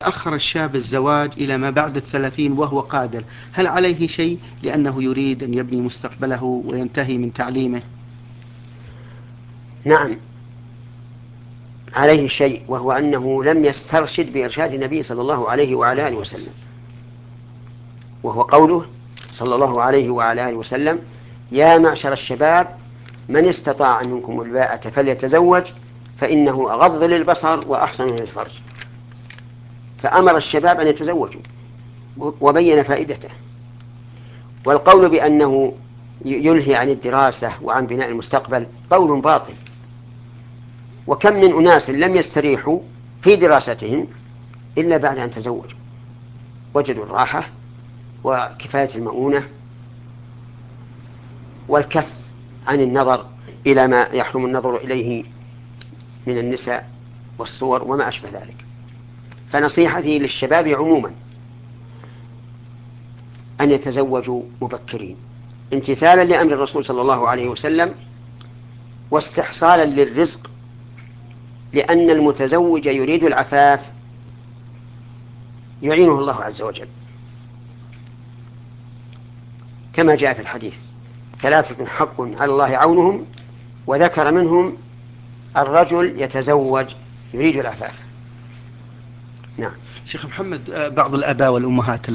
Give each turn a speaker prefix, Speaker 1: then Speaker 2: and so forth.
Speaker 1: أخر الشاب الزواج إلى ما بعد 30 وهو قادر، هل عليه شيء لأنه يريد أن يبني مستقبله وينتهي من تعليمه؟
Speaker 2: نعم عليه شيء، وهو أنه لم يسترشد بإرشاد النبي صلى الله عليه وعلى آله وسلم، وهو قوله صلى الله عليه وعلى آله وسلم: يا معشر الشباب من استطاع منكم الباءة فليتزوج فإنه أغض للبصر وأحسن للفرج. فأمر الشباب أن يتزوجوا وبين فائدته. والقول بأنه يلهي عن الدراسة وعن بناء المستقبل قول باطل، وكم من أناس لم يستريحوا في دراستهم إلا بعد أن تزوجوا، وجدوا الراحة وكفاية المؤونة والكف عن النظر إلى ما يحرم النظر إليه من النساء والصور وما أشبه ذلك. فنصيحتي للشباب عموما أن يتزوجوا مبكرين امتثالا لأمر الرسول صلى الله عليه وسلم، واستحصالا للرزق، لأن المتزوج يريد العفاف يعينه الله عز وجل، كما جاء في الحديث: ثلاثة حق على الله عونهم، وذكر منهم الرجل يتزوج يريد العفاف. نعم.
Speaker 1: شيخ محمد، بعض الآباء والأمهات